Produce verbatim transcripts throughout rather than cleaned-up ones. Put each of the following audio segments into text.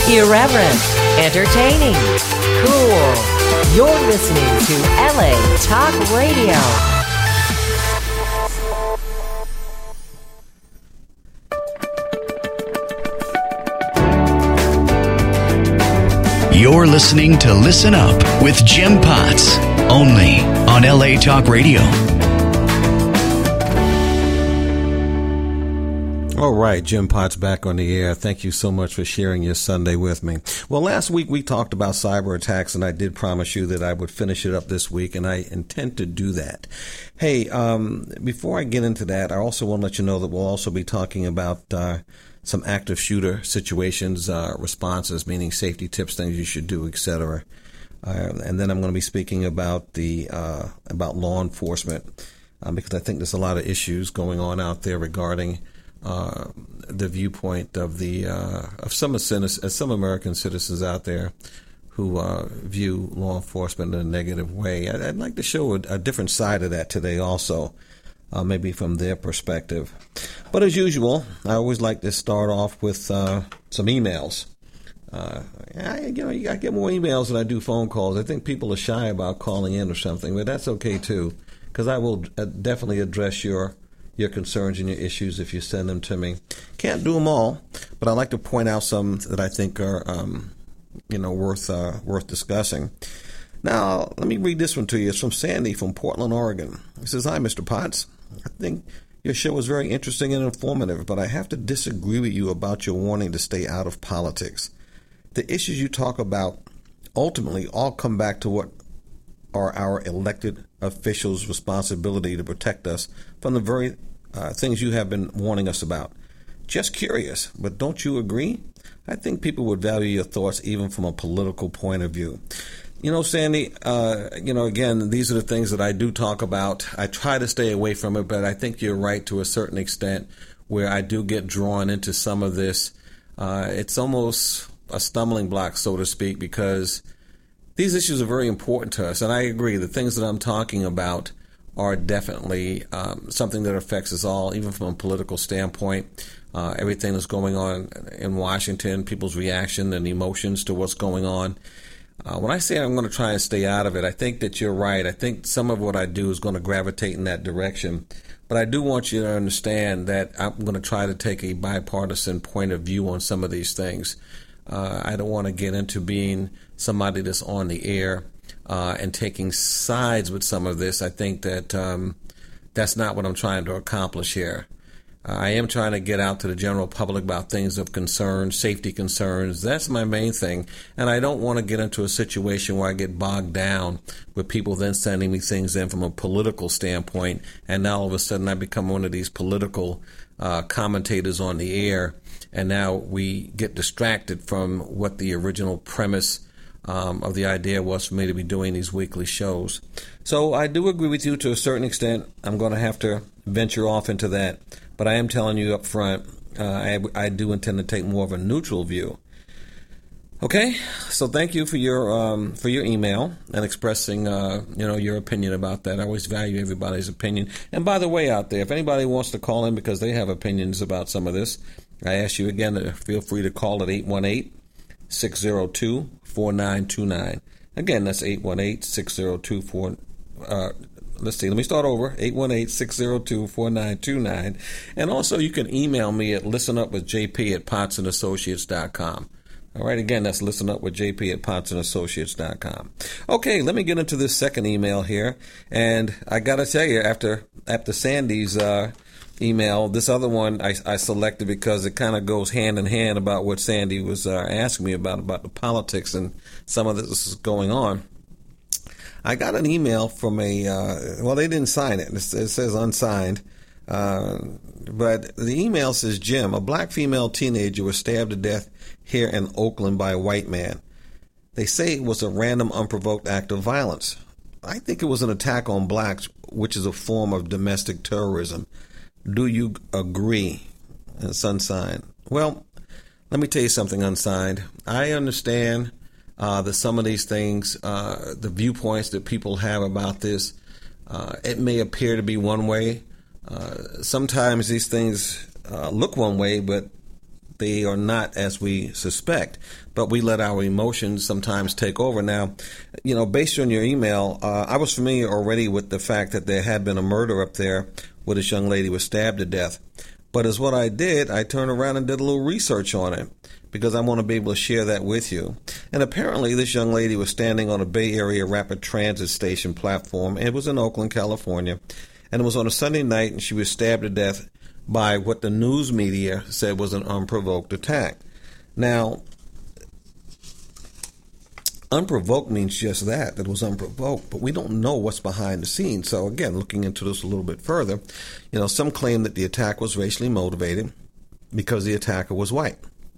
Irreverent, entertaining, cool. You're listening to L A Talk Radio. You're listening to Listen Up with Jim Potts, only on L A Talk Radio. All right, Jim Potts back on the air. Thank you so much for sharing your Sunday with me. Well, last week we talked about cyber attacks, and I did promise you that I would finish it up this week, and I intend to do that. Hey, um, before I get into that, I also want to let you know that we'll also be talking about uh, some active shooter situations, uh, responses, meaning safety tips, things you should do, et cetera. Uh, and then I'm going to be speaking about the uh, about law enforcement, uh, because I think there's a lot of issues going on out there regarding Uh, the viewpoint of the uh, of some citizens, some American citizens out there who uh, view law enforcement in a negative way. I'd, I'd like to show a, a different side of that today, also, uh, maybe from their perspective. But as usual, I always like to start off with uh, some emails. Uh, I, you know, I get more emails than I do phone calls. I think people are shy about calling in or something, but that's okay too, because I will uh, definitely address your. your concerns and your issues if you send them to me. Can't do them all, but I like to point out some that I think are, um, you know, worth uh, worth discussing. Now, let me read this one to you. It's from Sandy from Portland, Oregon. He says, "Hi, Mister Potts. I think your show is very interesting and informative, but I have to disagree with you about your warning to stay out of politics. The issues you talk about ultimately all come back to what are our elected officials' responsibility to protect us from the very uh, things you have been warning us about. Just curious, but don't you agree? I think people would value your thoughts even from a political point of view." You know, Sandy, uh, you know, again, these are the things that I do talk about. I try to stay away from it, but I think you're right to a certain extent where I do get drawn into some of this. Uh, it's almost a stumbling block, so to speak, because these issues are very important to us, and I agree. The things that I'm talking about are definitely um, something that affects us all, even from a political standpoint. Uh, everything that's going on in Washington, people's reaction and emotions to what's going on. Uh, when I say I'm going to try and stay out of it, I think that you're right. I think some of what I do is going to gravitate in that direction. But I do want you to understand that I'm going to try to take a bipartisan point of view on some of these things. Uh, I don't want to get into being somebody that's on the air uh, and taking sides with some of this. I think that um, that's not what I'm trying to accomplish here. Uh, I am trying to get out to the general public about things of concern, safety concerns. That's my main thing. And I don't want to get into a situation where I get bogged down with people then sending me things in from a political standpoint. And now all of a sudden I become one of these political uh, commentators on the air. And now we get distracted from what the original premise um, of the idea was for me to be doing these weekly shows. So I do agree with you to a certain extent. I'm going to have to venture off into that. But I am telling you up front, uh, I, I do intend to take more of a neutral view. Okay, so thank you for your um, for your email and expressing uh, you know your opinion about that. I always value everybody's opinion. And by the way, out there, if anybody wants to call in because they have opinions about some of this, I ask you again to feel free to call at eight one eight, six zero two, four nine two nine. Again, that's eight one eight, six zero two, four uh Let's see. Let me start over. eight one eight, six zero two, four nine two nine. And also you can email me at listenupwithjp at potsandassociates dot com. All right. Again, that's listenupwithjp at potsandassociates dot com. Okay. Let me get into this second email here. And I got to tell you, after after Sandy's uh, email, this other one I, I selected because it kind of goes hand in hand about what Sandy was uh, asking me about, about the politics and some of this is going on. I got an email from a, uh, well, they didn't sign it. It says unsigned. Uh, but the email says, "Jim, a black female teenager was stabbed to death here in Oakland by a white man. They say it was a random, unprovoked act of violence. I think it was an attack on blacks, which is a form of domestic terrorism. Do you agree?" And it's unsigned. Well, let me tell you something, unsigned. I understand Uh, that some of these things, uh, the viewpoints that people have about this, uh, it may appear to be one way. Uh, sometimes these things uh, look one way, but They are not as we suspect, but we let our emotions sometimes take over. Now, you know, based on your email, uh, I was familiar already with the fact that there had been a murder up there where this young lady was stabbed to death. But as what I did, I turned around and did a little research on it because I want to be able to share that with you. And apparently this young lady was standing on a Bay Area rapid transit station platform. It was in Oakland, California. And it was on a Sunday night, and she was stabbed to death by what the news media said was an unprovoked attack. Now, unprovoked means just that, that it was unprovoked, but we don't know what's behind the scenes. So again, looking into this a little bit further, you know, some claim that the attack was racially motivated because the attacker was white.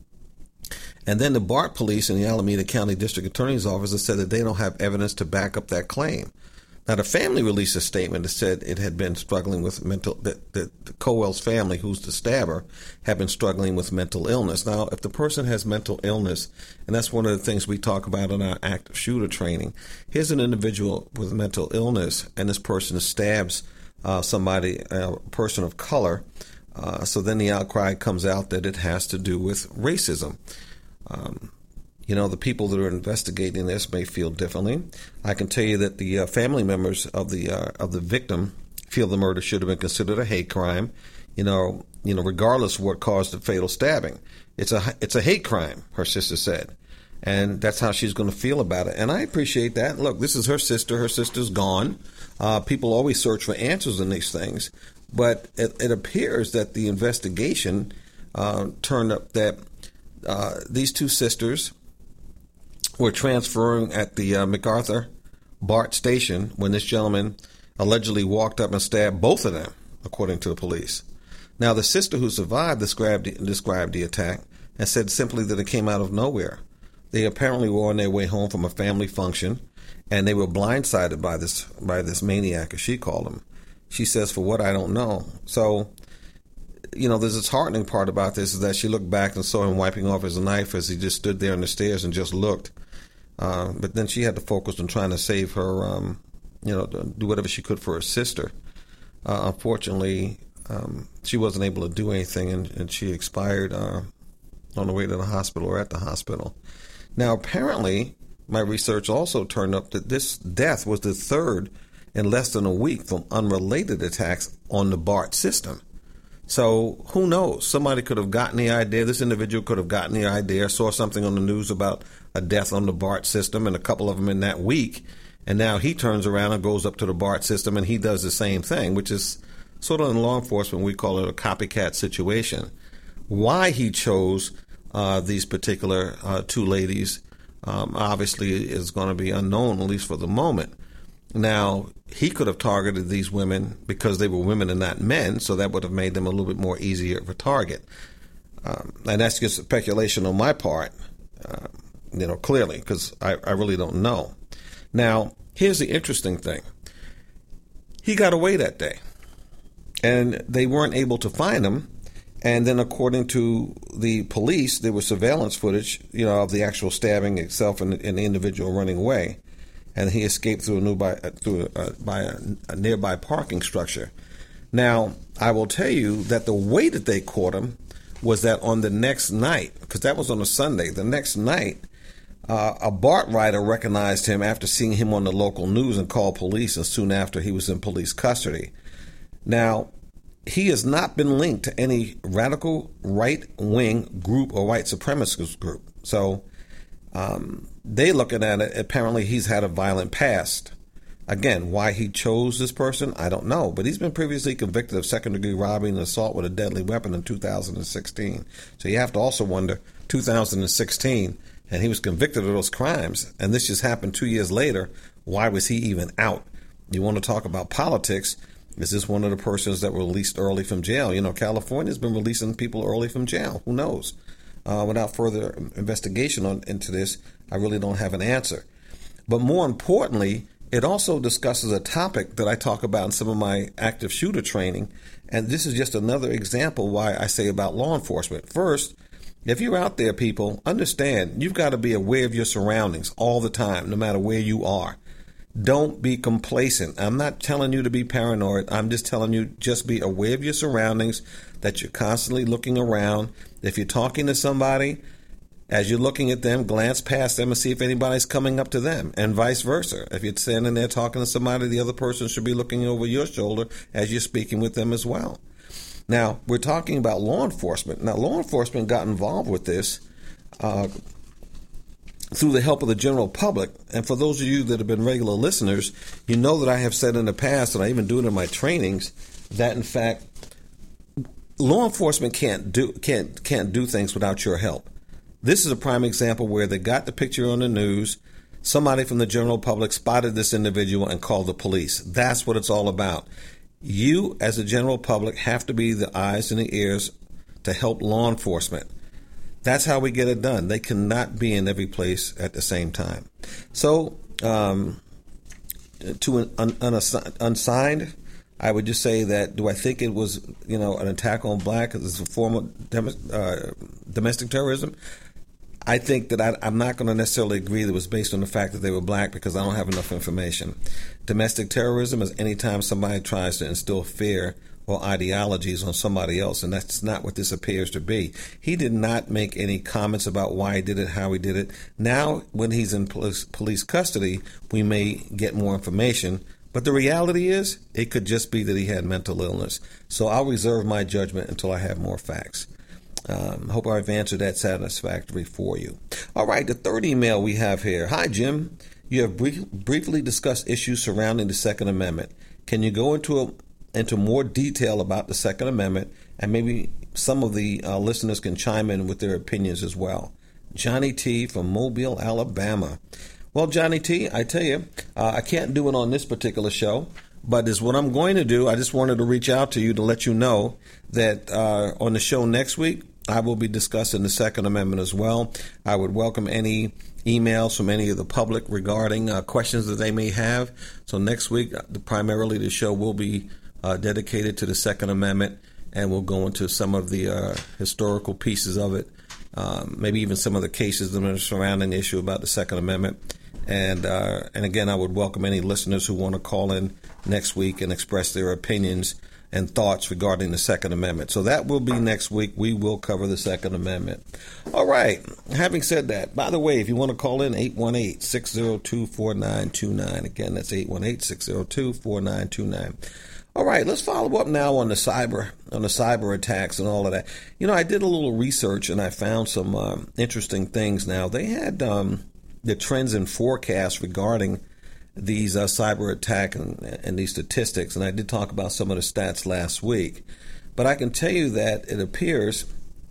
And then the BART police and the Alameda County District Attorney's Office have said that they don't have evidence to back up that claim. Now, the family released a statement that said it had been struggling with mental, that, that the Cowell's family, who's the stabber, had been struggling with mental illness. Now, if the person has mental illness, and that's one of the things we talk about in our active shooter training, here's an individual with mental illness, and this person stabs uh, somebody, a person of color, uh, so then the outcry comes out that it has to do with racism. Um, You know, the people that are investigating this may feel differently. I can tell you that the uh, family members of the uh, of the victim feel the murder should have been considered a hate crime. You know, you know, regardless of what caused the fatal stabbing, it's a it's a hate crime. Her sister said, and that's how she's going to feel about it. And I appreciate that. Look, this is her sister. Her sister's gone. Uh, people always search for answers in these things, but it, it appears that the investigation uh, turned up that uh, these two sisters were transferring at the uh, MacArthur BART station when this gentleman allegedly walked up and stabbed both of them, according to the police. Now, the sister who survived described, described the attack and said simply that it came out of nowhere. They apparently were on their way home from a family function, and they were blindsided by this by this maniac, as she called him. She says, "For what, I don't know." So, you know, there's this heartening part about this is that she looked back and saw him wiping off his knife as he just stood there on the stairs and just looked. Uh, but then she had to focus on trying to save her, um, you know, do whatever she could for her sister. Uh, unfortunately, um, she wasn't able to do anything, and, and she expired uh, on the way to the hospital or at the hospital. Now, apparently, my research also turned up that this death was the third in less than a week from unrelated attacks on the BART system. So who knows? Somebody could have gotten the idea. This individual could have gotten the idea, saw something on the news about a death on the BART system, and a couple of them in that week. And now he turns around and goes up to the BART system, and he does the same thing, which is sort of in law enforcement, we call it a copycat situation. Why he chose uh, these particular uh, two ladies um, obviously is going to be unknown, at least for the moment. Now, he could have targeted these women because they were women and not men, so that would have made them a little bit more easier of a target. Um, and that's just speculation on my part, uh, you know, clearly, because I, I really don't know. Now, here's the interesting thing. He got away that day, and they weren't able to find him. And then, according to the police, there was surveillance footage, you know, of the actual stabbing itself and, and the individual running away. And he escaped through a nearby, through a, by a, a nearby parking structure. Now, I will tell you that the way that they caught him was that on the next night, because that was on a Sunday, the next night, uh, a BART rider recognized him after seeing him on the local news and called police, and soon after he was in police custody. Now, he has not been linked to any radical right-wing group or white supremacist group. So, Um, they looking at it, apparently he's had a violent past. Again, why he chose this person, I don't know. But he's been previously convicted of second-degree robbery and assault with a deadly weapon in two thousand sixteen. So you have to also wonder, two thousand sixteen, and he was convicted of those crimes, and this just happened two years later, why was he even out? You want to talk about politics, is this one of the persons that were released early from jail? You know, California's been releasing people early from jail. Who knows? Uh, without further investigation on, into this, I really don't have an answer. But more importantly, it also discusses a topic that I talk about in some of my active shooter training. And this is just another example why I say about law enforcement. First, if you're out there, people, understand you've got to be aware of your surroundings all the time, no matter where you are. Don't be complacent. I'm not telling you to be paranoid. I'm just telling you just be aware of your surroundings, that you're constantly looking around. If you're talking to somebody, as you're looking at them, glance past them and see if anybody's coming up to them, and vice versa. If you're standing there talking to somebody, the other person should be looking over your shoulder as you're speaking with them as well. Now, we're talking about law enforcement. Now, law enforcement got involved with this uh, through the help of the general public. And for those of you that have been regular listeners, you know that I have said in the past, and I even do it in my trainings, that in fact, law enforcement can't do can't can't do things without your help. This is a prime example where they got the picture on the news. Somebody from the general public spotted this individual and called the police. That's what it's all about. You, as a general public, have to be the eyes and the ears to help law enforcement. That's how we get it done. They cannot be in every place at the same time. So, um, to an un- unassi- unsigned, I would just say that, do I think it was, you know, an attack on black as a form of dem- uh, domestic terrorism? I think that I, I'm not going to necessarily agree that it was based on the fact that they were black, because I don't have enough information. Domestic terrorism is any time somebody tries to instill fear or ideologies on somebody else, and that's not what this appears to be. He did not make any comments about why he did it, how he did it. Now, when he's in police, police custody, we may get more information. But the reality is, it could just be that he had mental illness. So I'll reserve my judgment until I have more facts. Um, hope I've answered that satisfactorily for you. All right, the third email we have here. Hi, Jim. You have brief, briefly discussed issues surrounding the Second Amendment. Can you go into a, into more detail about the Second Amendment, and maybe some of the uh, listeners can chime in with their opinions as well? Johnny T. from Mobile, Alabama. Well, Johnny T., I tell you, uh, I can't do it on this particular show, but is what I'm going to do. I just wanted to reach out to you to let you know that uh, on the show next week, I will be discussing the Second Amendment as well. I would welcome any emails from any of the public regarding uh, questions that they may have. So next week, primarily the show will be uh, dedicated to the Second Amendment, and we'll go into some of the uh, historical pieces of it, um, maybe even some of the cases that are surrounding the issue about the Second Amendment. And uh, and again, I would welcome any listeners who want to call in next week and express their opinions and thoughts regarding the Second Amendment. So that will be next week. We will cover the Second Amendment. All right. Having said that, by the way, if you want to call in, eight one eight, six zero two, four nine two nine. Again, that's eight one eight, six zero two, four nine two nine. All right, let's follow up now on the cyber on the cyber attacks and all of that. You know, I did a little research and I found some um, interesting things. Now, they had um, the trends and forecasts regarding these uh, cyber attack and, and these statistics, and I did talk about some of the stats last week. But I can tell you that it appears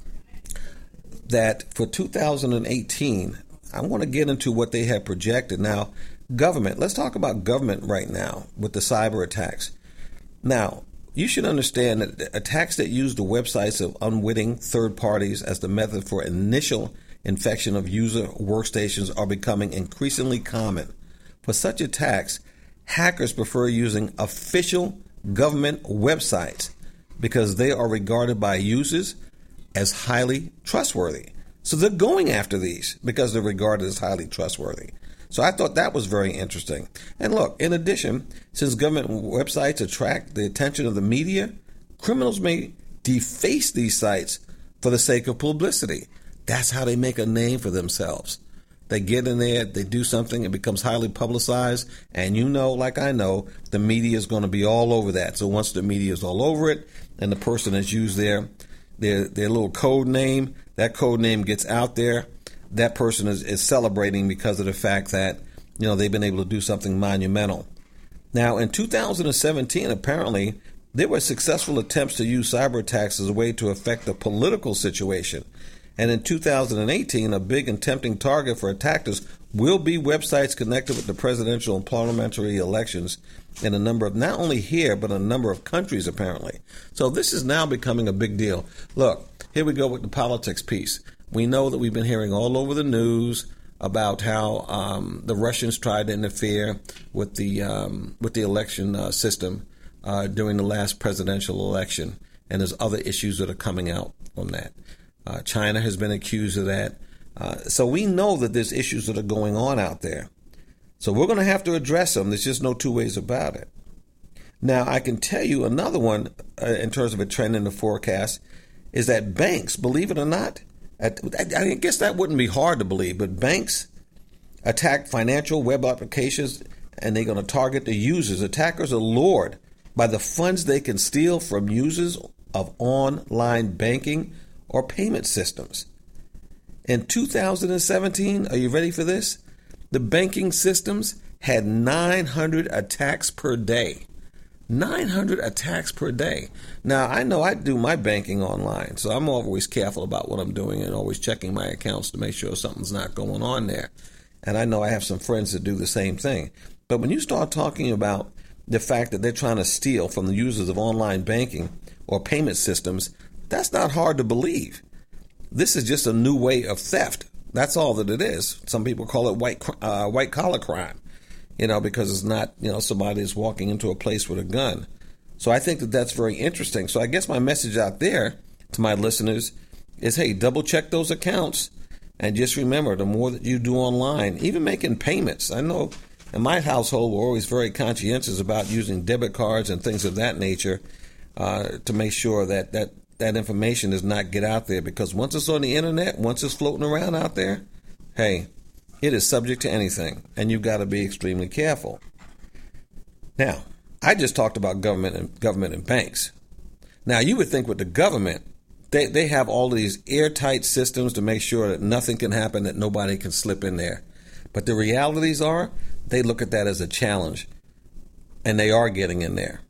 that for two thousand eighteen, I want to get into what they had projected. Now, government, let's talk about government right now with the cyber attacks. Now, you should understand that attacks that use the websites of unwitting third parties as the method for initial infection of user workstations are becoming increasingly common. For such attacks, hackers prefer using official government websites because they are regarded by users as highly trustworthy. So they're going after these because they're regarded as highly trustworthy. So I thought that was very interesting. And look, in addition, since government websites attract the attention of the media, criminals may deface these sites for the sake of publicity. That's how they make a name for themselves. They get in there, they do something, it becomes highly publicized, and you know, like I know, the media is going to be all over that. So once the media is all over it, and the person has used their their their little code name, that code name gets out there, that person is, is celebrating because of the fact that, you know, they've been able to do something monumental. Now, in two thousand seventeen, apparently, there were successful attempts to use cyber attacks as a way to affect the political situation. And in two thousand eighteen, a big and tempting target for attackers will be websites connected with the presidential and parliamentary elections in a number of, not only here, but a number of countries, apparently. So this is now becoming a big deal. Look, here we go with the politics piece. We know that we've been hearing all over the news about how um, the Russians tried to interfere with the um, with the election uh, system uh, during the last presidential election. And there's other issues that are coming out on that. Uh, China has been accused of that. Uh, so we know that there's issues that are going on out there. So we're going to have to address them. There's just no two ways about it. Now, I can tell you another one uh, in terms of a trend in the forecast is that banks, believe it or not, at, I guess that wouldn't be hard to believe, but banks attack financial web applications and they're going to target the users. Attackers are lured by the funds they can steal from users of online banking or payment systems. In two thousand seventeen, are you ready for this? The banking systems had nine hundred attacks per day. nine hundred attacks per day. Now, I know I do my banking online, so I'm always careful about what I'm doing and always checking my accounts to make sure something's not going on there. And I know I have some friends that do the same thing. But when you start talking about the fact that they're trying to steal from the users of online banking or payment systems, that's not hard to believe. This is just a new way of theft. That's all that it is. Some people call it white uh, white collar crime. You know, because it's not, you know, somebody is walking into a place with a gun. So I think that that's very interesting. So I guess my message out there to my listeners is, hey, double check those accounts. And just remember, the more that you do online, even making payments. I know in my household, we're always very conscientious about using debit cards and things of that nature uh, to make sure that, that that information does not get out there. Because once it's on the internet, once it's floating around out there, hey, it is subject to anything, and you've got to be extremely careful. Now, I just talked about government and government and banks. Now, you would think with the government, they, they have all of these airtight systems to make sure that nothing can happen, that nobody can slip in there. But the realities are, they look at that as a challenge, and they are getting in there.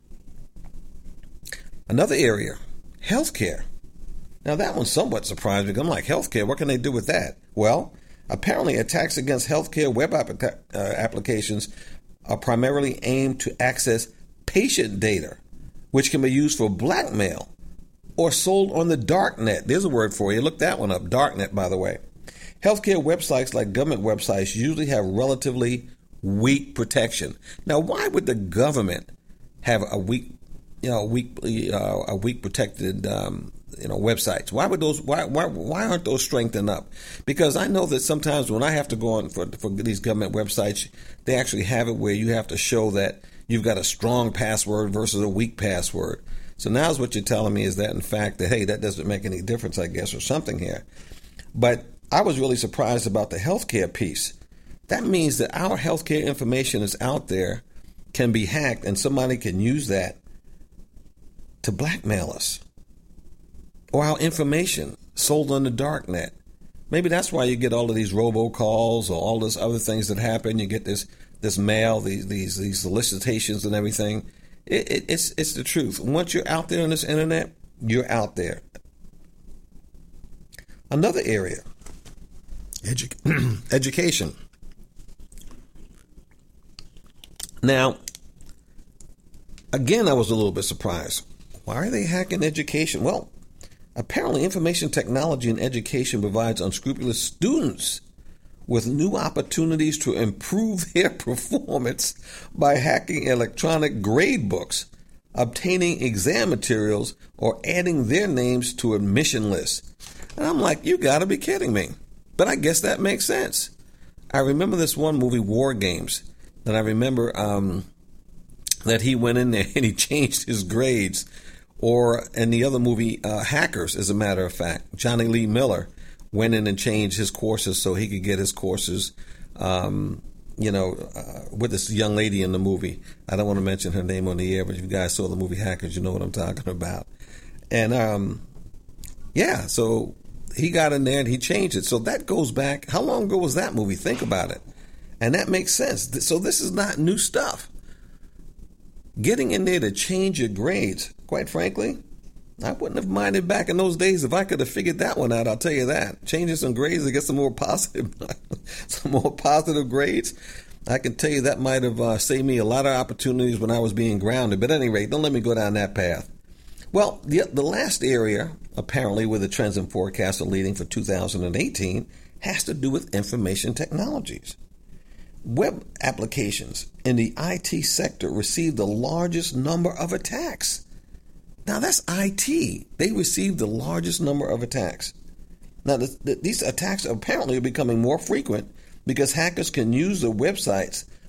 Another area, healthcare. Now, that one's somewhat surprising. I'm like, healthcare, what can they do with that? Well, apparently, attacks against healthcare web app- uh, applications are primarily aimed to access patient data, which can be used for blackmail or sold on the darknet. There's a word for you. Look that one up. Darknet, by the way. Healthcare websites like government websites usually have relatively weak protection. Now, why would the government have a weak, you know, weak, uh, a weak protected um you know, websites? Why would those? Why why why aren't those strengthened up? Because I know that sometimes when I have to go on for for these government websites, they actually have it where you have to show that you've got a strong password versus a weak password. So now's what you're telling me is that in fact that hey, that doesn't make any difference, I guess, or something here. But I was really surprised about the healthcare piece. That means that our healthcare information is out there, can be hacked, and somebody can use that to blackmail us. Or our information sold on the darknet. Maybe that's why you get all of these robocalls or all these other things that happen. You get this this mail, these these these solicitations and everything. It, it, it's it's the truth. Once you're out there on this internet, you're out there. Another area, edu- education. Now, again, I was a little bit surprised. Why are they hacking education? Well, apparently, information technology in education provides unscrupulous students with new opportunities to improve their performance by hacking electronic grade books, obtaining exam materials, or adding their names to admission lists. And I'm like, you got to be kidding me. But I guess that makes sense. I remember this one movie, War Games, that I remember um, that he went in there and he changed his grades. Or in the other movie, uh, Hackers, as a matter of fact, Johnny Lee Miller went in and changed his courses so he could get his courses, um, you know, uh, with this young lady in the movie. I don't want to mention her name on the air, but if you guys saw the movie Hackers, you know what I'm talking about. And, um, yeah, so he got in there and he changed it. So that goes back. How long ago was that movie? Think about it. And that makes sense. So this is not new stuff. Getting in there to change your grades, quite frankly, I wouldn't have minded back in those days if I could have figured that one out. I'll tell you that. Changing some grades to get some more positive, some more positive grades. I can tell you that might have uh, saved me a lot of opportunities when I was being grounded. But at any rate, don't let me go down that path. Well, the the last area, apparently, where the trends and forecasts are leading for two thousand eighteen has to do with information technologies. Web applications in the I T sector received the largest number of attacks. Now, that's I T. They received the largest number of attacks. Now, the, the, these attacks apparently are becoming more frequent because hackers can use the websites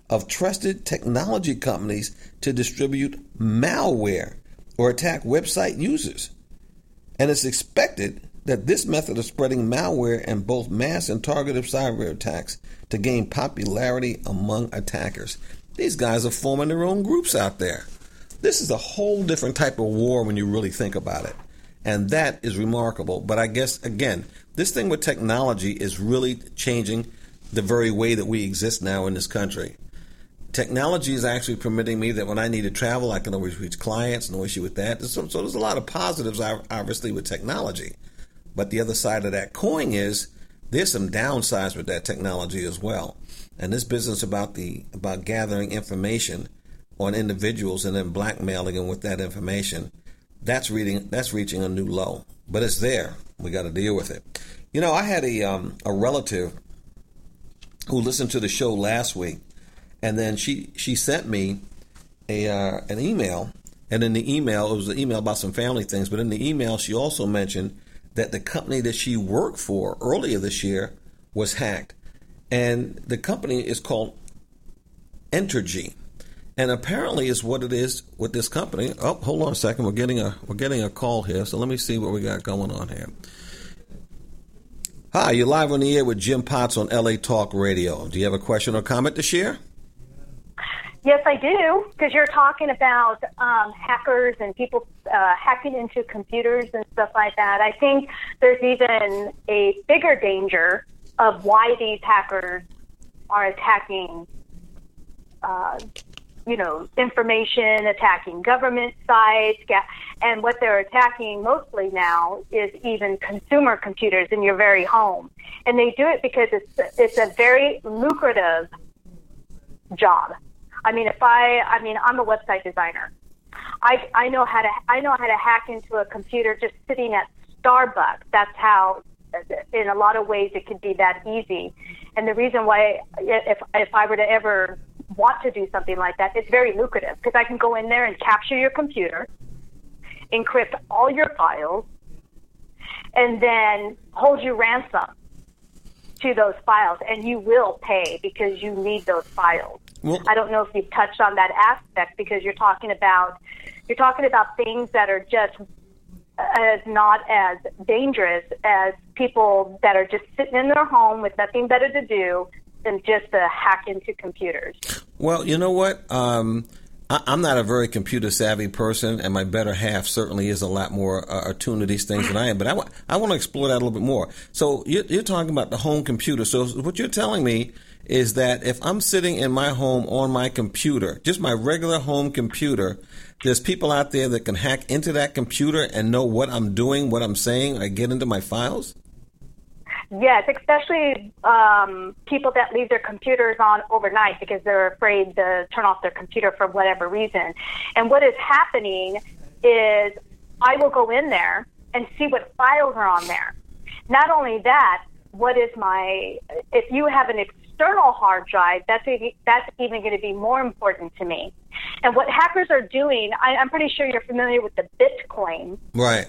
of trusted technology companies to distribute malware or attack website users. And it's expected that this method of spreading malware and both mass and targeted cyber attacks to gain popularity among attackers. These guys are forming their own groups out there. This is a whole different type of war when you really think about it. And that is remarkable. But I guess, again, this thing with technology is really changing the very way that we exist now in this country. Technology is actually permitting me that when I need to travel, I can always reach clients, no issue with that. So, so there's a lot of positives, obviously, with technology. But the other side of that coin is there's some downsides with that technology as well. And this business about the about gathering information on individuals and then blackmailing them with that information, that's reading that's reaching a new low. But it's there. We got to deal with it. You know, I had a um, a relative who listened to the show last week, and then she she sent me a uh, an email, and in the email, it was an email about some family things, but in the email she also mentioned that the company that she worked for earlier this year was hacked. And the company is called Entergy. And apparently is what it is with this company. Oh, hold on a second. We're getting a we're getting a call here. So let me see what we got going on here. Hi, you're live on the air with Jim Potts on L A Talk Radio. Do you have a question or comment to share? Yes, I do, because you're talking about um, hackers and people uh, hacking into computers and stuff like that. I think there's even a bigger danger of why these hackers are attacking, uh, you know, information, attacking government sites, and what they're attacking mostly now is even consumer computers in your very home. And they do it because it's it's a very lucrative job. I mean, if I, I mean, I'm a website designer. I, I know how to, I know how to hack into a computer just sitting at Starbucks. That's how, in a lot of ways, it could be that easy. And the reason why, if if I were to ever want to do something like that, it's very lucrative because I can go in there and capture your computer, encrypt all your files, and then hold you ransom to those files, and you will pay because you need those files. Well, I don't know if you've touched on that aspect because you're talking about you're talking about things that are just as not as dangerous as people that are just sitting in their home with nothing better to do than just to hack into computers. Well, you know what? Um, I, I'm not a very computer savvy person, and my better half certainly is a lot more uh, attuned to these things than I am. But I, w- I want to explore that a little bit more. So you're, you're talking about the home computer. So what you're telling me is that if I'm sitting in my home on my computer, just my regular home computer, there's people out there that can hack into that computer and know what I'm doing, what I'm saying, or get into my files? Yes, especially um, people that leave their computers on overnight because they're afraid to turn off their computer for whatever reason. And what is happening is I will go in there and see what files are on there. Not only that, what is my, if you have an external hard drive, that's that's even going to be more important to me. And what hackers are doing, I, I'm pretty sure you're familiar with the Bitcoin. Right.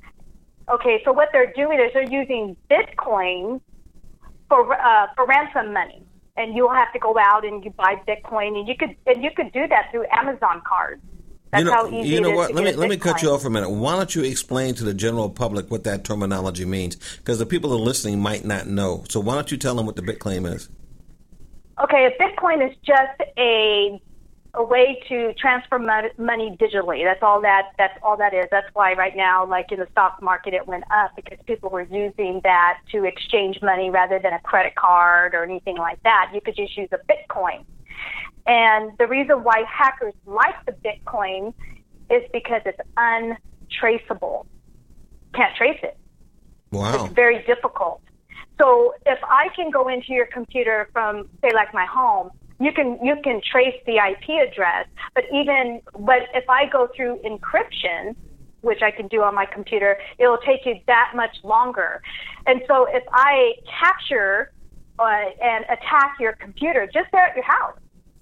Okay, so what they're doing is they're using Bitcoin for uh, for ransom money, and you'll have to go out and you buy Bitcoin, and you could and you could do that through Amazon cards. That's you know, how easy you know it is what? to Let me get let me Bitcoin. cut you off for a minute. Why don't you explain to the general public what that terminology means? Because the people who are listening might not know. So why don't you tell them what the Bitcoin is? Okay, a Bitcoin is just a a way to transfer money digitally. That's all that that's all that is. That's why right now, like in the stock market, it went up because people were using that to exchange money rather than a credit card or anything like that. You could just use a Bitcoin. And the reason why hackers like the Bitcoin is because it's untraceable. Can't trace it. Wow. It's very difficult. So if I can go into your computer from, say, like my home, you can you can trace the I P address. But even but if I go through encryption, which I can do on my computer, it'll take you that much longer. And so if I capture uh, and attack your computer just there at your house,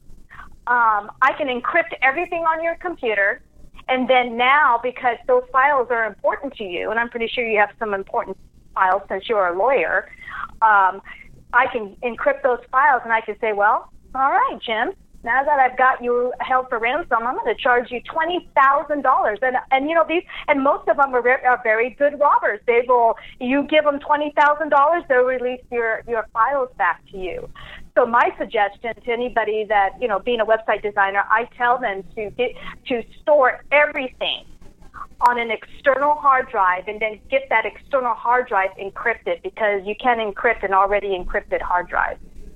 um, I can encrypt everything on your computer. And then now, because those files are important to you, and I'm pretty sure you have some important files since you're a lawyer, um, I can encrypt those files and I can say, well, all right, Jim, now that I've got you held for ransom, I'm going to charge you twenty thousand dollars. And, and, you know, these, and most of them are, re- are very good robbers. They will, you give them twenty thousand dollars, they'll release your, your files back to you. So my suggestion to anybody that, you know, being a website designer, I tell them to get, to store everything on an external hard drive and then get that external hard drive encrypted, because you can encrypt an already encrypted hard drive.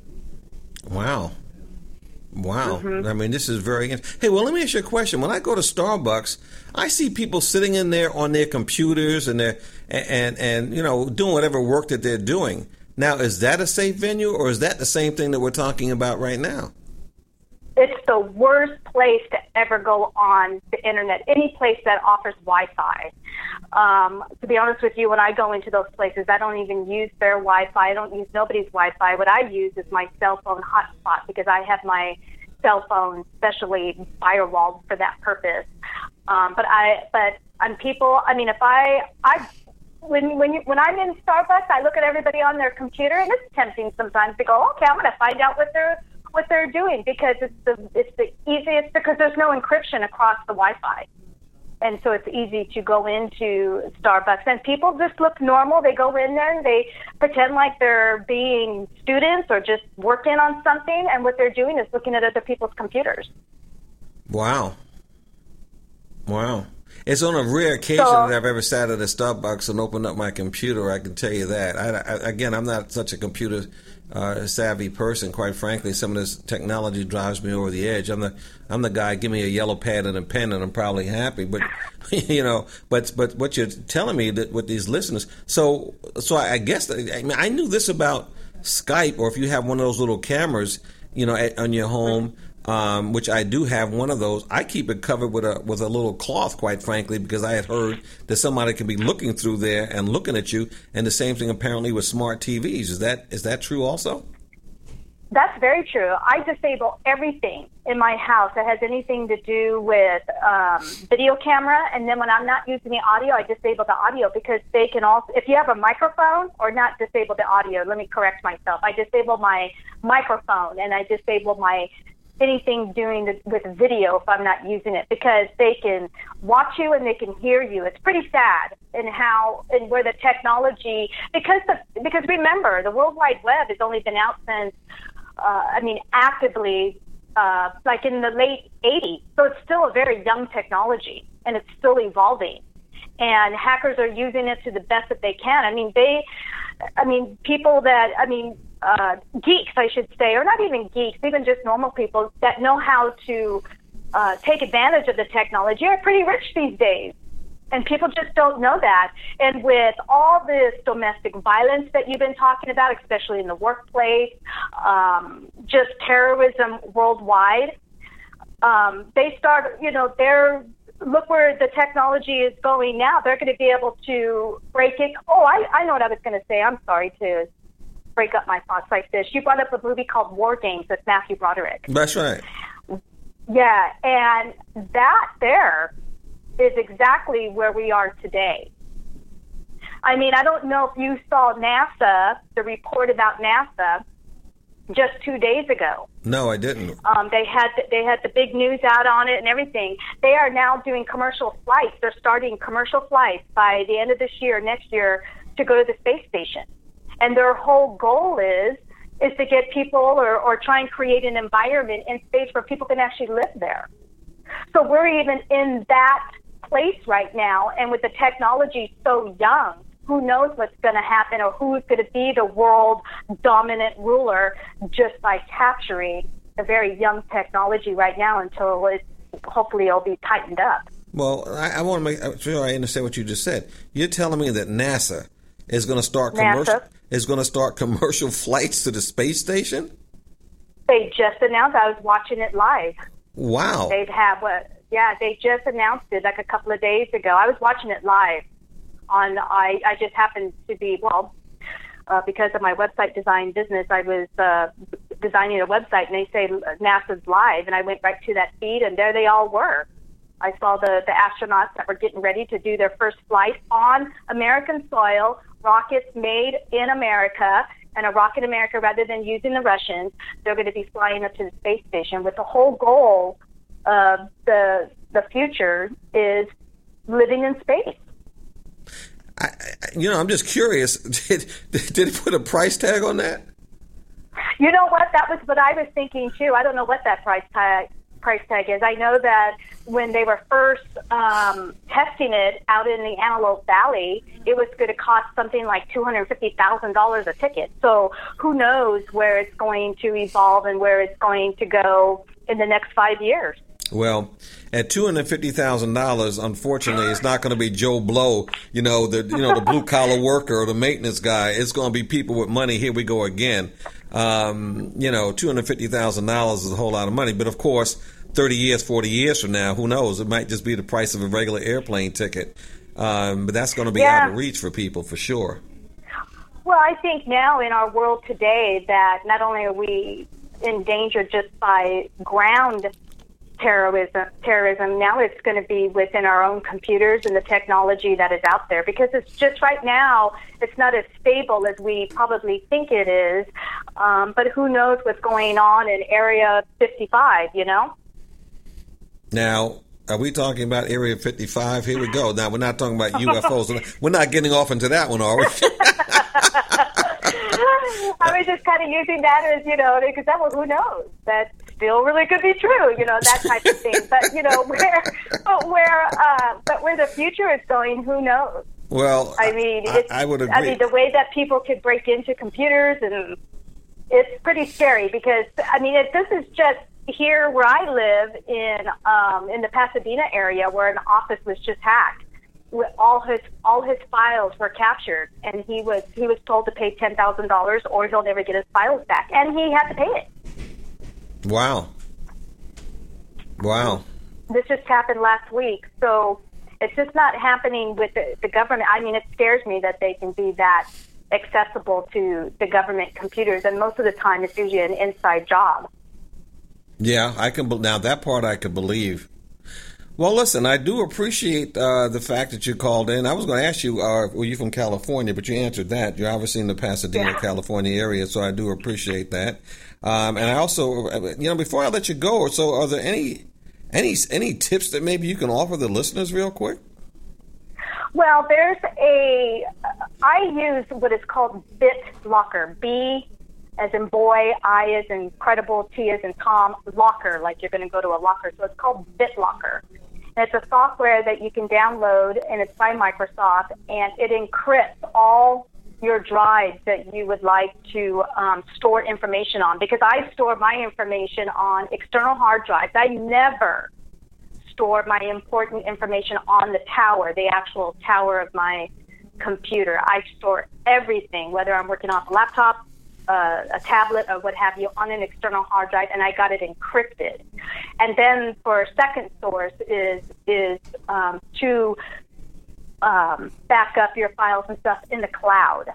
Wow. Wow. Mm-hmm. I mean, this is very interesting. Hey, well, let me ask you a question. When I go to Starbucks, I see people sitting in there on their computers and they're, and, and, and, you know, doing whatever work that they're doing. Now, is that a safe venue, or is that the same thing that we're talking about right now? It's the worst place to ever go on the internet, any place that offers Wi-Fi. Um, to be honest with you, when I go into those places, I don't even use their Wi-Fi. I don't use nobody's Wi-Fi. What I use is my cell phone hotspot, because I have my cell phone specially firewalled for that purpose. Um, but I, but on people, I mean, if I, I, when when you when I'm in Starbucks, I look at everybody on their computer, and it's tempting sometimes to go, okay, I'm going to find out what they're what they're doing, because it's the it's the easiest, because there's no encryption across the Wi-Fi. And so it's easy to go into Starbucks. And people just look normal. They go in there and they pretend like they're being students or just working on something. And what they're doing is looking at other people's computers. Wow. Wow. It's on a rare occasion so, that I've ever sat at a Starbucks and opened up my computer. I can tell you that. I, I, again, I'm not such a computer uh, savvy person. Quite frankly, some of this technology drives me over the edge. I'm the I'm the guy. Give me a yellow pad and a pen, and I'm probably happy. But you know, but but what you're telling me that with these listeners, so so I guess that, I mean, I knew this about Skype, or if you have one of those little cameras, you know, at, on your home. Um, which I do have one of those. I keep it covered with a with a little cloth, quite frankly, because I had heard that somebody can be looking through there and looking at you. And the same thing apparently with smart T Vs. Is that is that true also? That's very true. I disable everything in my house that has anything to do with um, video camera. And then when I'm not using the audio, I disable the audio, because they can also, if you have a microphone, or not disable the audio, let me correct myself. I disable my microphone, and I disable my anything doing the, with video if I'm not using it, because they can watch you and they can hear you. It's pretty sad in how and where the technology, because the because remember, the World Wide Web has only been out since uh, I mean actively uh, like in the late eighties, so it's still a very young technology and it's still evolving, and hackers are using it to the best that they can. I mean they I mean people that I mean Uh, geeks, I should say, or not even geeks, even just normal people that know how to uh, take advantage of the technology are pretty rich these days. And people just don't know that. And with all this domestic violence that you've been talking about, especially in the workplace, um, just terrorism worldwide, um, they start, you know, they're, look where the technology is going now. They're going to be able to break it. Oh, I, I know what I was going to say. I'm sorry to break up my thoughts like this. You brought up a movie called War Games with Matthew Broderick. That's right. Yeah, and that there is exactly where we are today. I mean, I don't know if you saw NASA, the report about NASA, just two days ago. No, I didn't. Um, they had the, they had the big news out on it and everything. They are now doing commercial flights. They're starting commercial flights by the end of this year, next year, to go to the space station. And their whole goal is is to get people or, or try and create an environment in space where people can actually live there. So we're even in that place right now. And with the technology so young, who knows what's going to happen or who's going to be the world dominant ruler just by capturing a very young technology right now until it hopefully it'll be tightened up. Well, I, I want to make sure I understand what you just said. You're telling me that NASA is going to start commercial NASA. is going to start commercial flights to the space station? They just announced. I was watching it live. Wow. They've had what? Yeah, they just announced it like a couple of days ago. I was watching it live. On I, I just happened to be well uh, because of my website design business. I was uh, designing a website, and they say NASA's live, and I went right to that feed, and there they all were. I saw the, the astronauts that were getting ready to do their first flight on American soil, rockets made in America, and a rocket America, rather than using the Russians, they're going to be flying up to the space station with the whole goal of the the future is living in space. I, you know, I'm just curious. Did did it put a price tag on that? You know what? That was what I was thinking too. I don't know what that price tag price tag is. I know that when they were first um, testing it out in the Antelope Valley, it was going to cost something like two hundred fifty thousand dollars a ticket. So who knows where it's going to evolve and where it's going to go in the next five years. Well, at two hundred fifty thousand dollars, unfortunately, it's not going to be Joe Blow, you know, the you know the blue collar worker or the maintenance guy. It's going to be people with money. Here we go again. Um, you know, two hundred fifty thousand dollars is a whole lot of money. But of course, thirty years, forty years from now, who knows? It might just be the price of a regular airplane ticket. Um, but that's going to be yeah. out of reach for people for sure. Well, I think now in our world today that not only are we endangered just by ground terrorism, terrorism. Now it's going to be within our own computers and the technology that is out there, because it's just right now, it's not as stable as we probably think it is. Um, but who knows what's going on in Area fifty-five, you know? Now, are we talking about Area fifty-five? Here we go. Now, we're not talking about U F Os. We're not getting off into that one, are we? I was just kind of using that as, you know, because that was, who knows? That still really could be true, you know, that type of thing. But, you know, where, but where, uh, but where the future is going, who knows? Well, I mean, I, it's, I would agree. I mean, the way that people could break into computers, and it's pretty scary because, I mean, it, this is just here where I live in, um, in the Pasadena area, where an office was just hacked. All his all his files were captured, and he was he was told to pay ten thousand dollars, or he'll never get his files back, and he had to pay it. Wow! Wow! This just happened last week, so it's just not happening with the, the government. I mean, it scares me that they can be that accessible to the government computers, and most of the time, it's usually an inside job. Yeah, I can. Now that part I can believe. Well, listen, I do appreciate uh, the fact that you called in. I was going to ask you, uh, were you from California? But you answered that. You're obviously in the Pasadena, yeah. California area, so I do appreciate that. Um, and I also, you know, before I let you go, so are there any any any tips that maybe you can offer the listeners real quick? Well, there's a, I use what is called BitLocker, B as in boy, I as in incredible, T as in Tom, locker, like you're going to go to a locker. So it's called BitLocker. And it's a software that you can download, and it's by Microsoft, and it encrypts all your drives that you would like to um, store information on. Because I store my information on external hard drives. I never store my important information on the tower, the actual tower of my computer. I store everything, whether I'm working off a laptop, Uh, a tablet or what have you, on an external hard drive, and I got it encrypted. And then for a second source is is um, to um, back up your files and stuff in the cloud.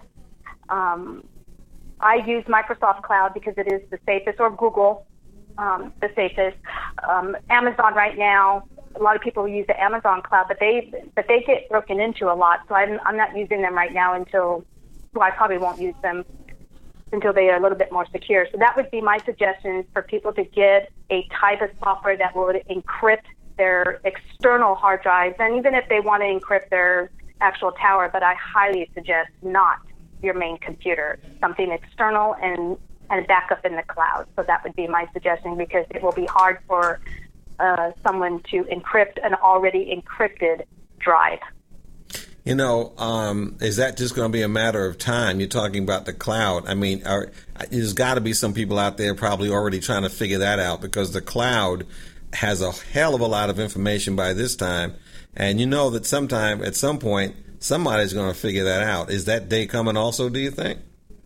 Um, I use Microsoft Cloud because it is the safest, or Google, um, the safest. Um, Amazon right now, a lot of people use the Amazon Cloud, but they but they get broken into a lot. So I'm I'm not using them right now until, well, I probably won't use them until they are a little bit more secure. So that would be my suggestion, for people to get a type of software that would encrypt their external hard drives, and even if they want to encrypt their actual tower, but I highly suggest not your main computer, something external and, and backup in the cloud. So that would be my suggestion, because it will be hard for uh, someone to encrypt an already encrypted drive. You know, um, is that just going to be a matter of time? You're talking about the cloud. I mean, are, there's got to be some people out there probably already trying to figure that out, because the cloud has a hell of a lot of information by this time. And you know that sometime, at some point, somebody's going to figure that out. Is that day coming also, do you think?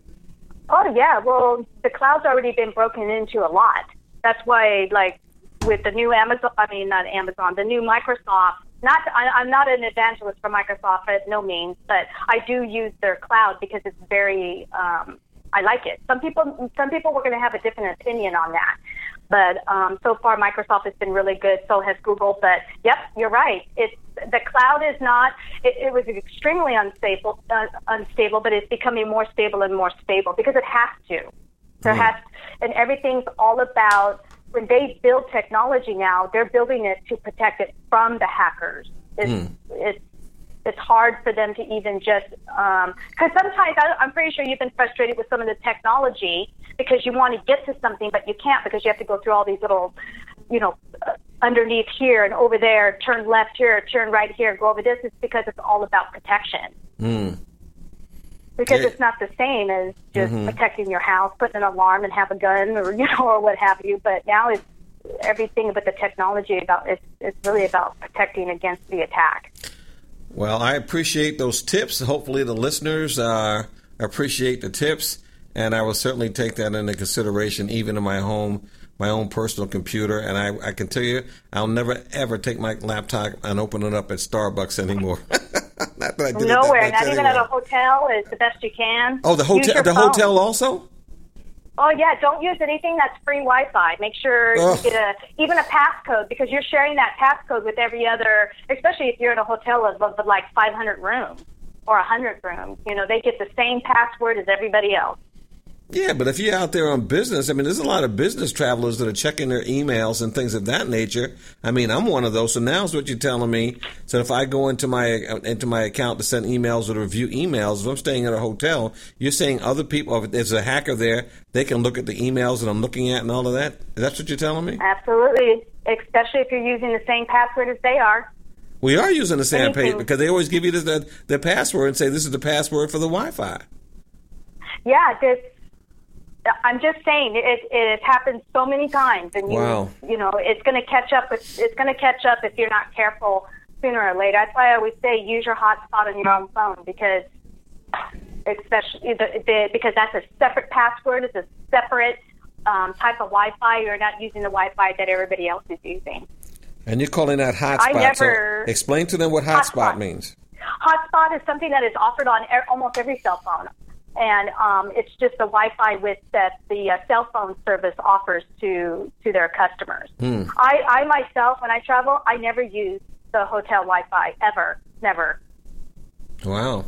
Oh, yeah. Well, the cloud's already been broken into a lot. That's why, like, with the new Amazon, I mean, not Amazon, the new Microsoft, Not, I, I'm not an evangelist for Microsoft, by no means, but I do use their cloud because it's very, um, I like it. Some people, some people were going to have a different opinion on that, But um, so far, Microsoft has been really good. So has Google. But yep, you're right. It's the cloud is not. It, it was extremely unstable, uh, unstable, but it's becoming more stable and more stable because it has to. There Mm. has, and everything's all about when they build technology now. They're building it to protect it from the hackers. It's Mm. it's it's hard for them to even just because sometimes I, I'm pretty sure you've been frustrated with some of the technology because you want to get to something but you can't because you have to go through all these little, you know, uh, underneath here and over there, turn left here, turn right here, go over this. It's because it's all about protection. Mm. Because Yeah. it's not the same as just Mhm. protecting your house, putting an alarm and have a gun or, you know, or what have you. But now it's everything about the technology about it's, it's really about protecting against the attack. Well, I appreciate those tips. Hopefully the listeners uh, appreciate the tips, and I will certainly take that into consideration even in my home, my own personal computer. And I, I can tell you, I'll never, ever take my laptop and open it up at Starbucks anymore. Not that I did it that Nowhere, much not even anyway. at a hotel is the best you can. Oh, the Use hotel, your the phone. hotel also? Oh, yeah, don't use anything that's free Wi-Fi. Make sure Ugh. you get a even a passcode because you're sharing that passcode with every other, especially if you're in a hotel of, of like five hundred rooms or one hundred rooms. You know, they get the same password as everybody else. Yeah, but if you're out there on business, I mean, there's a lot of business travelers that are checking their emails and things of that nature. I mean, I'm one of those. So now's what you're telling me. So if I go into my into my account to send emails or to review emails, if I'm staying at a hotel, you're saying other people, if there's a hacker there, they can look at the emails that I'm looking at and all of that? That's what you're telling me? Absolutely, especially if you're using the same password as they are. We are using the same Anything. page because they always give you the, the, the password and say this is the password for the Wi-Fi. Yeah, this. I'm just saying it. It happens so many times, and you, Wow. you know, it's going to catch up. With, it's going to catch up if you're not careful sooner or later. That's why I always say use your hotspot on your own phone because, especially the, the, because that's a separate password. It's a separate um, type of Wi-Fi. You're not using the Wi-Fi that everybody else is using. And you're calling that hotspot. I never- So explain to them what hotspot Hotspot. means. Hotspot is something that is offered on e- almost every cell phone. And um, it's just the Wi-Fi with that the uh, cell phone service offers to to their customers. Hmm. I, I myself, when I travel, I never use the hotel Wi-Fi ever, never. Wow.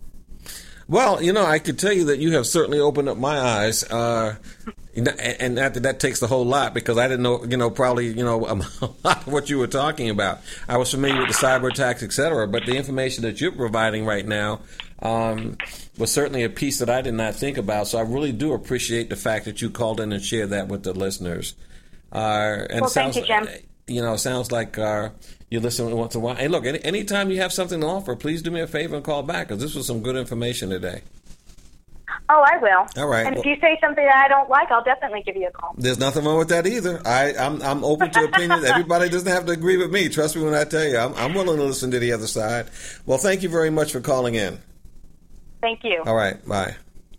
Well, you know, I could tell you that you have certainly opened up my eyes, uh, and and that that takes the whole lot because I didn't know, you know, probably, you know, a lot of what you were talking about. I was familiar with the cyber attacks, et cetera, but the information that you're providing right now um, was certainly a piece that I did not think about. So I really do appreciate the fact that you called in and shared that with the listeners. Uh, and Well, it sounds, thank you, Jim. You know, it sounds like uh, you listen once in a while. Hey, look, any anytime you have something to offer, please do me a favor and call back because this was some good information today. Oh, I will. All right. And Well- if you say something that I don't like, I'll definitely give you a call. There's nothing wrong with that either. I, I'm I'm open to opinions. Everybody doesn't have to agree with me. Trust me when I tell you, I'm, I'm willing to listen to the other side. Well, thank you very much for calling in. Thank you. All right, bye.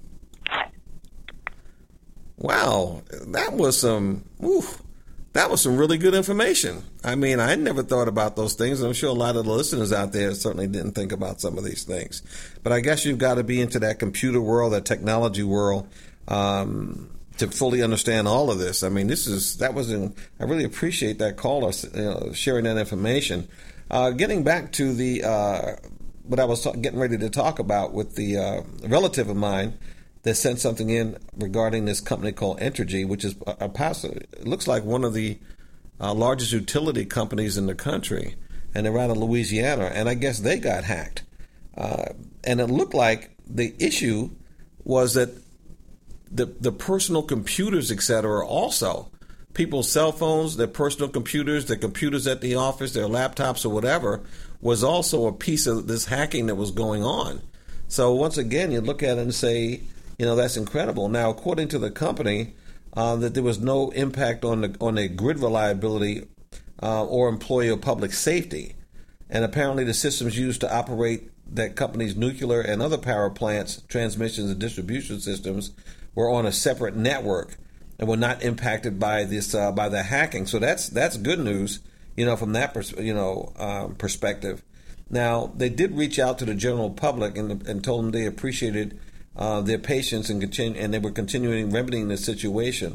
Wow, that was some. Oof, that was some really good information. I mean, I never thought about those things, and I'm sure a lot of the listeners out there certainly didn't think about some of these things. But I guess you've got to be into that computer world, that technology world, um, to fully understand all of this. I mean, this is that was. In, I really appreciate that caller you know, sharing that information. Uh, getting back to the uh, what I was ta- getting ready to talk about with the uh, relative of mine that sent something in regarding this company called Entergy, which is a, a passive, it looks like one of the uh, largest utility companies in the country, and they're out of Louisiana, and I guess they got hacked. Uh, and it looked like the issue was that the the personal computers, et cetera, also people's cell phones, their personal computers, their computers at the office, their laptops or whatever, was also a piece of this hacking that was going on. So once again, you look at it and say, you know, that's incredible. Now, according to the company, uh, that there was no impact on the on the grid reliability uh, or employee or public safety. And apparently the systems used to operate that company's nuclear and other power plants, transmissions, and distribution systems were on a separate network and were not impacted by this uh, by the hacking. So that's that's good news, you know, from that pers- you know um, perspective. Now, they did reach out to the general public and, and told them they appreciated uh, their patience and continue, and they were continuing remedying the situation.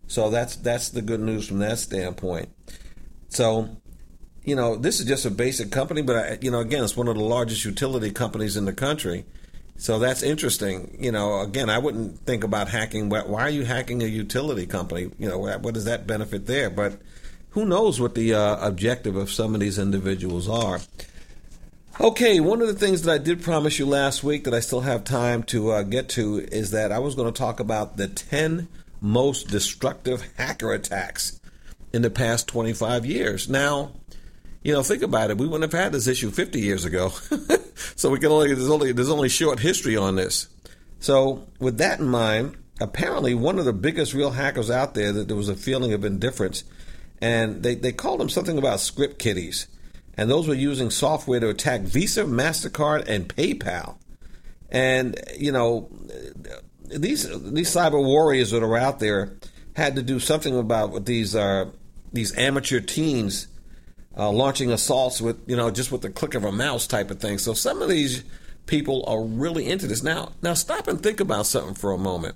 So that's that's the good news from that standpoint. So, you know, this is just a basic company, but, I, you know, again, it's one of the largest utility companies in the country. So that's interesting. You know, again, I wouldn't think about hacking. Why are you hacking a utility company? You know, what does that benefit there? But who knows what the uh, objective of some of these individuals are. Okay, one of the things that I did promise you last week that I still have time to uh, get to is that I was going to talk about the ten most destructive hacker attacks in the past twenty-five years. Now, you know, think about it. We wouldn't have had this issue fifty years ago. So we can only there's only there's only short history on this. So with that in mind, apparently one of the biggest real hackers out there, that there was a feeling of indifference, and they, they called them something about script kiddies. And those were using software to attack Visa, MasterCard, and PayPal. And, you know, these these cyber warriors that are out there had to do something about what these uh, these amateur teens Uh, launching assaults with, you know, just with the click of a mouse type of thing. So some of these people are really into this. Now, now stop and think about something for a moment.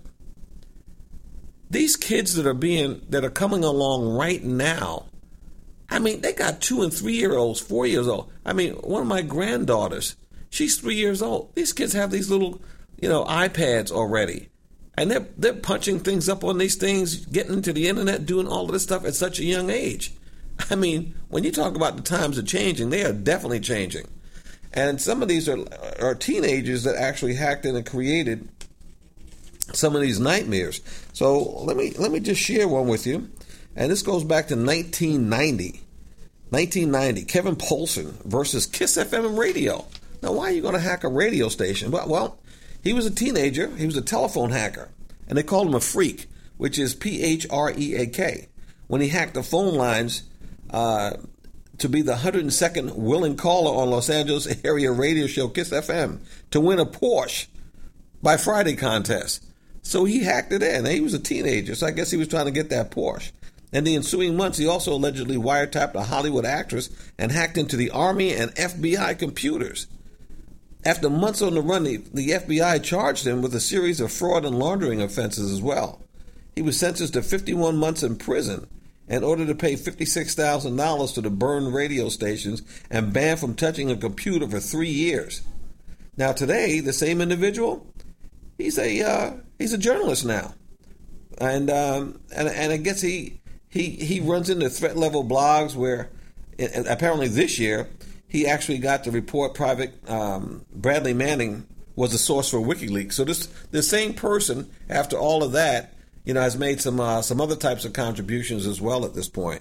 These kids that are being, that are coming along right now, I mean, they got two and three year olds, four years old. I mean, one of my granddaughters, she's three years old. These kids have these little, you know, iPads already. And they're, they're punching things up on these things, getting into the internet, doing all of this stuff at such a young age. I mean, when you talk about the times are changing, they are definitely changing. And some of these are, are teenagers that actually hacked in and created some of these nightmares. So let me let me just share one with you. And this goes back to nineteen ninety. nineteen ninety, Kevin Poulsen versus Kiss F M radio. Now, why are you going to hack a radio station? Well, well, he was a teenager. He was a telephone hacker. And they called him a freak, which is P H R E A K. When he hacked the phone lines uh, to be the one hundred second willing caller on Los Angeles area radio show Kiss F M to win a Porsche by Friday contest. So he hacked it in. He was a teenager, so I guess he was trying to get that Porsche. In the ensuing months, he also allegedly wiretapped a Hollywood actress and hacked into the Army and F B I computers. After months on the run, the, the F B I charged him with a series of fraud and laundering offenses as well. He was sentenced to fifty-one months in prison in order to pay fifty-six thousand dollars to the burned radio stations and banned from touching a computer for three years. Now today, the same individual, he's a uh, he's a journalist now, and um, and and I guess he he he runs into threat level blogs where it, apparently this year he actually got to report Private um, Bradley Manning was a source for WikiLeaks. So this the same person, after all of that, you know, has made some uh, some other types of contributions as well at this point.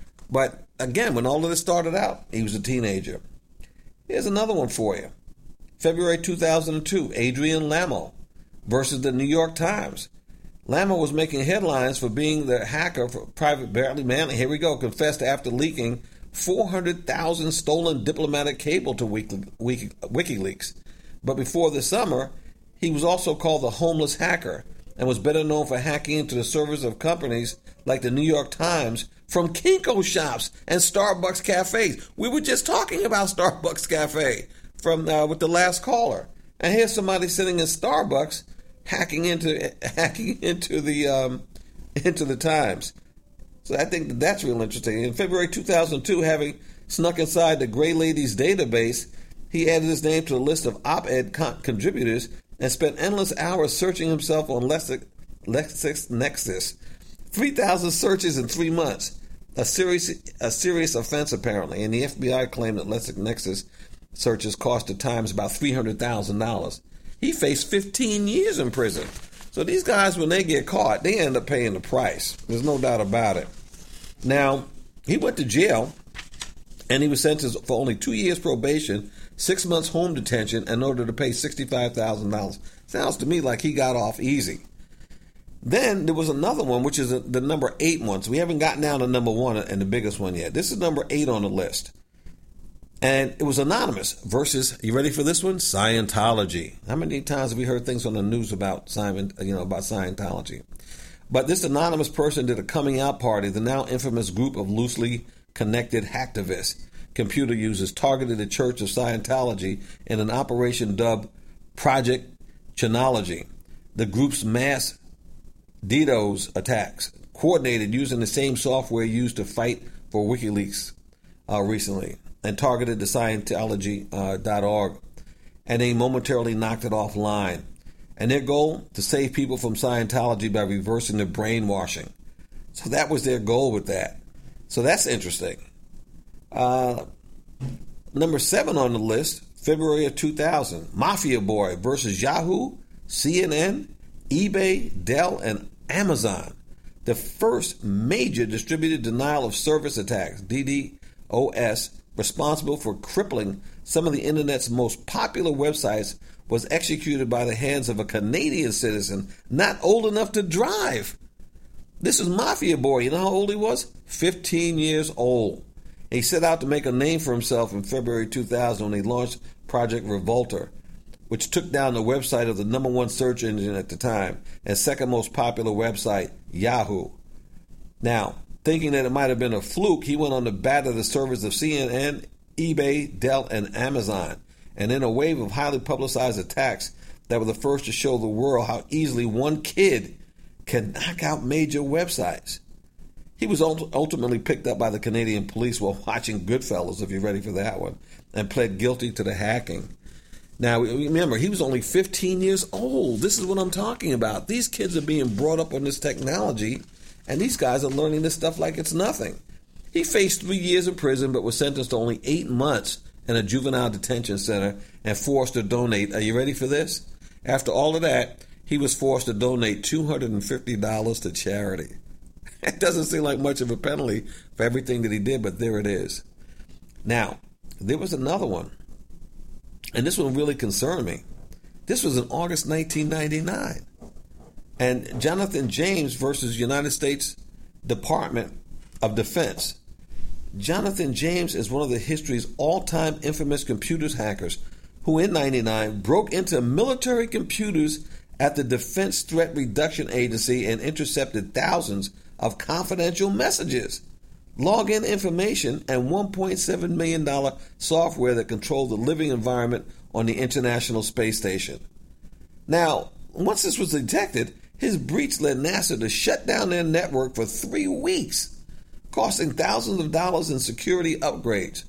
But again, when all of this started out, he was a teenager. Here's another one for you. February two thousand two, Adrian Lamo versus the New York Times. Lamo was making headlines for being the hacker for Private Bradley Manning. Here we go. Confessed after leaking four hundred thousand stolen diplomatic cable to Wiki, Wiki, WikiLeaks. But before the summer, he was also called the homeless hacker and was better known for hacking into the servers of companies like the New York Times from Kinko shops and Starbucks cafes. We were just talking about Starbucks Cafe from uh, with the last caller. And here's somebody sitting in Starbucks hacking into hacking into the um, into the Times. So I think that that's real interesting. In February two thousand two, having snuck inside the Gray Ladies database, he added his name to a list of op-ed con- contributors and spent endless hours searching himself on LexisNexis. three thousand searches in three months. A serious, a serious offense, apparently. And the F B I claimed that LexisNexis searches cost the Times about three hundred thousand dollars. He faced fifteen years in prison. So these guys, when they get caught, they end up paying the price. There's no doubt about it. Now, he went to jail, and he was sentenced for only two years probation, six months home detention in order to pay sixty-five thousand dollars. Sounds to me like he got off easy. Then there was another one, which is the number eight one. So we haven't gotten down to number one and the biggest one yet. This is number eight on the list. And it was anonymous versus, you ready for this one? Scientology. How many times have we heard things on the news about Simon, you know, about Scientology? But this anonymous person did a coming out party. The now infamous group of loosely connected hacktivists, computer users, targeted the Church of Scientology in an operation dubbed Project Chinology. The group's mass DDoS attacks coordinated using the same software used to fight for WikiLeaks uh, recently, and targeted to Scientology dot org, and they momentarily knocked it offline. And their goal, to save people from Scientology by reversing the brainwashing. So that was their goal with that. So that's interesting. Uh, number seven on the list, February of two thousand, Mafia Boy versus Yahoo, C N N, eBay, Dell, and Amazon. The first major distributed denial of service attacks, D DoS, responsible for crippling some of the internet's most popular websites, was executed by the hands of a Canadian citizen not old enough to drive. This is Mafia Boy. You know how old he was? fifteen years old. He set out to make a name for himself in February two thousand when he launched Project Revolter, which took down the website of the number one search engine at the time and second most popular website, Yahoo. Now, thinking that it might have been a fluke, he went on to batter the servers of C N N, eBay, Dell, and Amazon. And in a wave of highly publicized attacks that were the first to show the world how easily one kid can knock out major websites. He was ultimately picked up by the Canadian police while watching Goodfellas, if you're ready for that one, and pled guilty to the hacking. Now, remember, he was only fifteen years old. This is what I'm talking about. These kids are being brought up on this technology, and these guys are learning this stuff like it's nothing. He faced three years in prison, but was sentenced to only eight months in a juvenile detention center and forced to donate. Are you ready for this? After all of that, he was forced to donate two hundred fifty dollars to charity. It doesn't seem like much of a penalty for everything that he did, but there it is. Now, there was another one, and this one really concerned me. This was in August nineteen ninety-nine. And Jonathan James versus United States Department of Defense. Jonathan James is one of the history's all-time infamous computers hackers who in ninety-nine broke into military computers at the Defense Threat Reduction Agency and intercepted thousands of confidential messages, login information, and one point seven million dollars software that controlled the living environment on the International Space Station. Now, once this was detected, his breach led NASA to shut down their network for three weeks, costing thousands of dollars in security upgrades.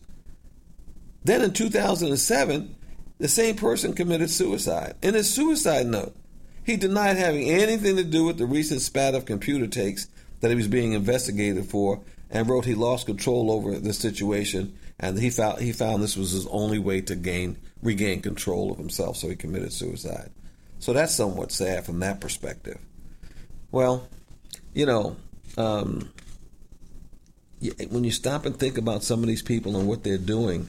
Then in two thousand seven, the same person committed suicide. In his suicide note, he denied having anything to do with the recent spat of computer takes that he was being investigated for, and wrote he lost control over the situation, and he found he found this was his only way to gain regain control of himself, so he committed suicide. So that's somewhat sad from that perspective. Well, you know, um, when you stop and think about some of these people and what they're doing,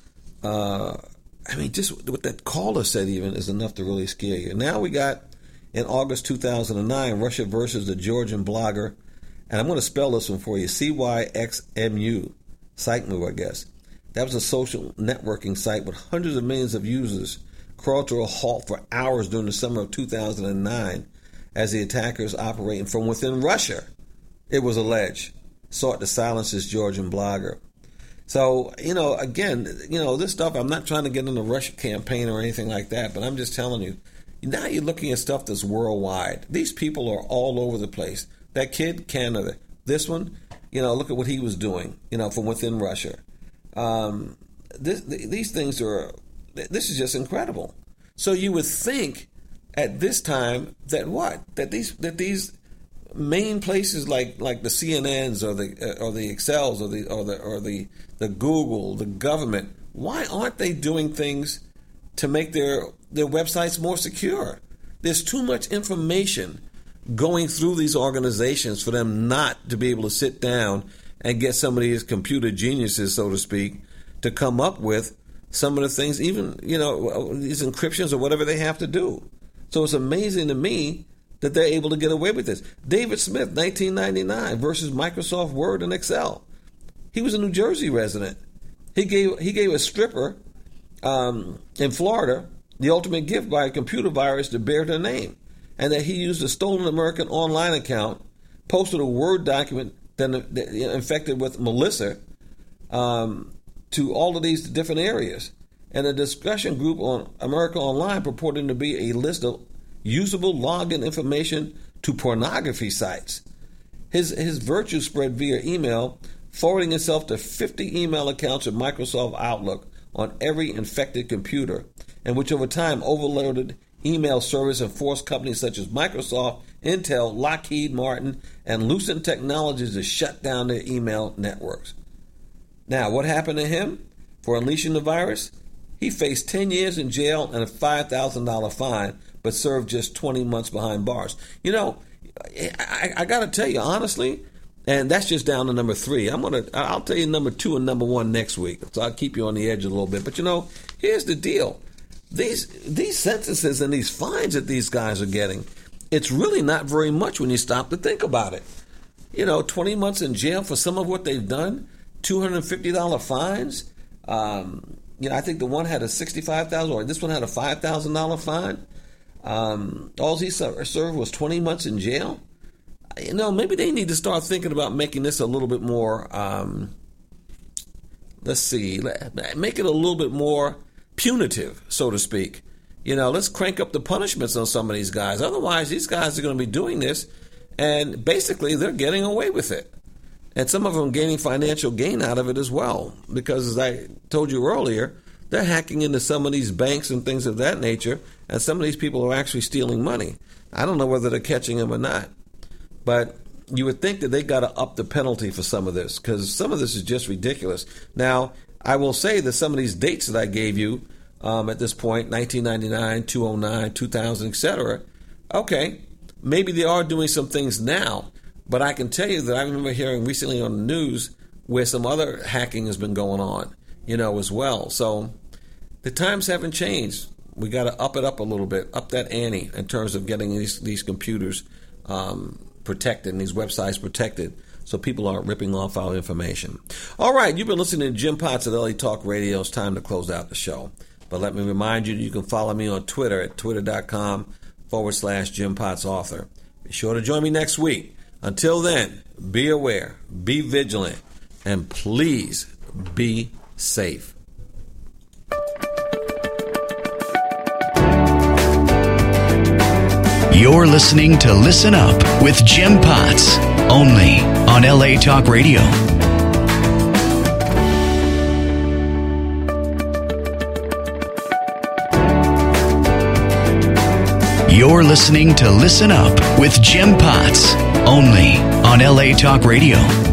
uh, I mean, just what that caller said even is enough to really scare you. Now we got, in August two thousand nine, Russia versus the Georgian blogger, and I'm going to spell this one for you, C Y X M U, Psychmu, I guess. That was a social networking site with hundreds of millions of users, crawled to a halt for hours during the summer of two thousand nine as the attackers operating from within Russia, it was alleged, sought to silence this Georgian blogger. So, you know, again, you know, this stuff, I'm not trying to get in the Russia campaign or anything like that, but I'm just telling you, now you're looking at stuff that's worldwide. These people are all over the place. That kid, Canada. This one, you know, look at what he was doing, you know, from within Russia. Um, this, these things are, this is just incredible. So you would think at this time that what? That these that these main places like like the C N Ns or the or the Excels or the or the or the the Google, the government, why aren't they doing things to make their their websites more secure? There's too much information going through these organizations for them not to be able to sit down and get some of these computer geniuses, so to speak, to come up with some of the things, even, you know, these encryptions or whatever they have to do. So it's amazing to me that they're able to get away with this. David Smith, nineteen ninety-nine, versus Microsoft Word and Excel. He was a New Jersey resident. He gave he gave a stripper um, in Florida the ultimate gift by a computer virus to bear their name, and that he used a stolen American online account, posted a Word document that, that infected with Melissa um, to all of these different areas. And a discussion group on America Online purporting to be a list of usable login information to pornography sites. His his virtue spread via email, forwarding itself to fifty email accounts of Microsoft Outlook on every infected computer, and which over time overloaded email service and forced companies such as Microsoft, Intel, Lockheed Martin, and Lucent Technologies to shut down their email networks. Now, what happened to him for unleashing the virus? He faced ten years in jail and a five thousand dollars fine, but served just twenty months behind bars. You know, I, I got to tell you, honestly, and that's just down to number three. I'm gonna, I'll tell you number two and number one next week, so I'll keep you on the edge a little bit. But, you know, here's the deal. These these sentences and these fines that these guys are getting, it's really not very much when you stop to think about it. You know, twenty months in jail for some of what they've done, two hundred fifty dollars fines. Um, you know, I think the one had a sixty-five thousand dollars, or this one had a five thousand dollars fine. Um, all he served was twenty months in jail. You know, maybe they need to start thinking about making this a little bit more, um, let's see, make it a little bit more punitive, so to speak. You know, let's crank up the punishments on some of these guys. Otherwise, these guys are going to be doing this, and basically they're getting away with it. And some of them gaining financial gain out of it as well. Because as I told you earlier, they're hacking into some of these banks and things of that nature, and some of these people are actually stealing money. I don't know whether they're catching them or not. But you would think that they got to up the penalty for some of this, because some of this is just ridiculous. Now, I will say that some of these dates that I gave you um, at this point, nineteen ninety-nine, two thousand nine, two thousand, et cetera, okay, maybe they are doing some things now. But I can tell you that I remember hearing recently on the news where some other hacking has been going on, you know, as well. So the times haven't changed. We got to up it up a little bit, up that ante in terms of getting these, these computers um, protected and these websites protected so people aren't ripping off our information. All right, you've been listening to Jim Potts at L A Talk Radio. It's time to close out the show. But let me remind you, you can follow me on Twitter at twitter.com forward slash Jim Potts author. Be sure to join me next week. Until then, be aware, be vigilant, and please be safe. You're listening to Listen Up with Jim Potts, only on L A Talk Radio. You're listening to Listen Up with Jim Potts, only on L A Talk Radio.